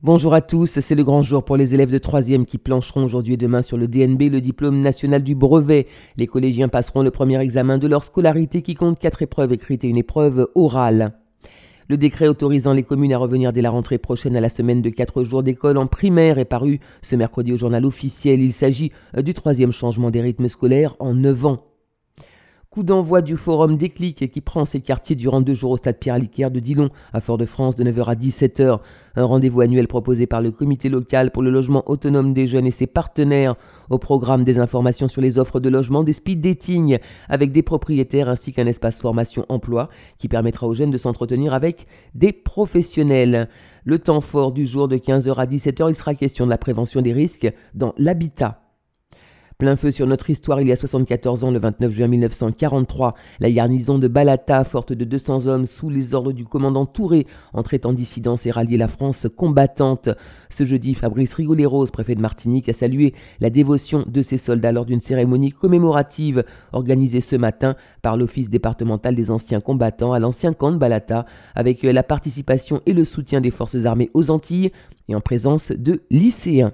Bonjour à tous, c'est le grand jour pour les élèves de 3e qui plancheront aujourd'hui et demain sur le DNB, le diplôme national du brevet. Les collégiens passeront le premier examen de leur scolarité qui compte 4 épreuves écrites et une épreuve orale. Le décret autorisant les communes à revenir dès la rentrée prochaine à la semaine de 4 jours d'école en primaire est paru ce mercredi au journal officiel. Il s'agit du 3e changement des rythmes scolaires en 9 ans. Coup d'envoi du forum Déclic qui prend ses quartiers durant 2 jours au stade Pierre-Liquer de Dillon à Fort-de-France de 9h à 17h. Un rendez-vous annuel proposé par le comité local pour le logement autonome des jeunes et ses partenaires. Au programme des informations sur les offres de logement, des speed dating avec des propriétaires ainsi qu'un espace formation emploi qui permettra aux jeunes de s'entretenir avec des professionnels. Le temps fort du jour de 15h à 17h, il sera question de la prévention des risques dans l'habitat. Plein feu sur notre histoire, il y a 74 ans, le 29 juin 1943, la garnison de Balata, forte de 200 hommes sous les ordres du commandant Touré, entrait en dissidence et ralliait la France combattante. Ce jeudi, Fabrice Rigoleros, préfet de Martinique, a salué la dévotion de ses soldats lors d'une cérémonie commémorative organisée ce matin par l'Office départemental des anciens combattants à l'ancien camp de Balata, avec la participation et le soutien des forces armées aux Antilles et en présence de lycéens.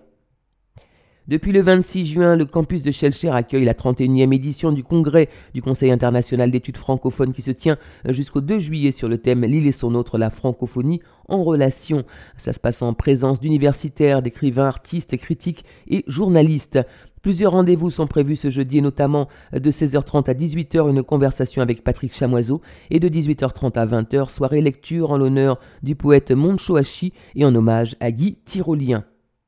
Depuis le 26 juin, le campus de Schellcher accueille la 31e édition du congrès du Conseil international d'études francophones qui se tient jusqu'au 2 juillet sur le thème « L'île et son autre, la francophonie en relation ». Ça se passe en présence d'universitaires, d'écrivains, artistes, critiques et journalistes. Plusieurs rendez-vous sont prévus ce jeudi et notamment de 16h30 à 18h une conversation avec Patrick Chamoiseau et de 18h30 à 20h soirée lecture en l'honneur du poète Moncho Hachi et en hommage à Guy Tyrolien.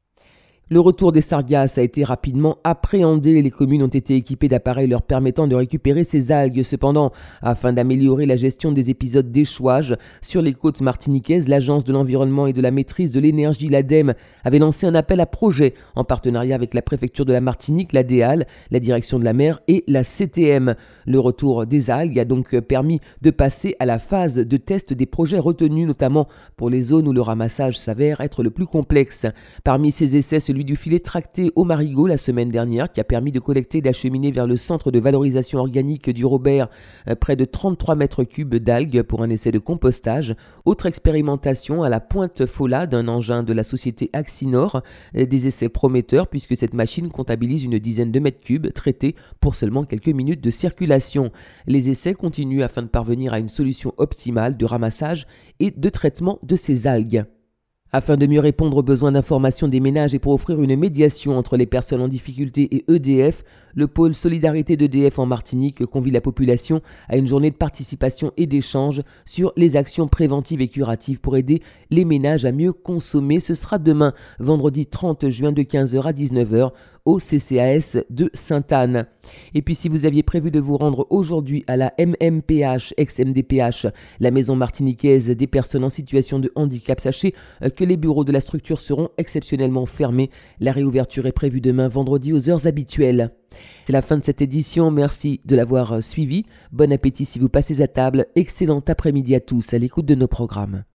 Le retour des sargasses a été rapidement appréhendé. Les communes ont été équipées d'appareils leur permettant de récupérer ces algues. Cependant, afin d'améliorer la gestion des épisodes d'échouage sur les côtes martiniquaises, l'Agence de l'environnement et de la maîtrise de l'énergie, l'ADEME, avait lancé un appel à projet en partenariat avec la préfecture de la Martinique, la DEAL, la direction de la mer et la CTM. Le retour des algues a donc permis de passer à la phase de test des projets retenus, notamment pour les zones où le ramassage s'avère être le plus complexe. Parmi ces essais, celui du filet tracté au marigot la semaine dernière qui a permis de collecter et d'acheminer vers le centre de valorisation organique du Robert près de 33 mètres cubes d'algues pour un essai de compostage. Autre expérimentation à la Pointe Fola d'un engin de la société Axinor, des essais prometteurs puisque cette machine comptabilise une dizaine de mètres cubes traités pour seulement quelques minutes de circulation. Les essais continuent afin de parvenir à une solution optimale de ramassage et de traitement de ces algues. Afin de mieux répondre aux besoins d'information des ménages et pour offrir une médiation entre les personnes en difficulté et EDF, le pôle Solidarité d'EDF en Martinique convie la population à une journée de participation et d'échange sur les actions préventives et curatives pour aider les ménages à mieux consommer. Ce sera demain, vendredi 30 juin de 15h à 19h au CCAS de Sainte-Anne. Et puis si vous aviez prévu de vous rendre aujourd'hui à la MMPH, ex-MDPH, la maison martiniquaise des personnes en situation de handicap, sachez que les bureaux de la structure seront exceptionnellement fermés. La réouverture est prévue demain vendredi aux heures habituelles. C'est la fin de cette édition, merci de l'avoir suivi. Bon appétit si vous passez à table, excellent après-midi à tous à l'écoute de nos programmes.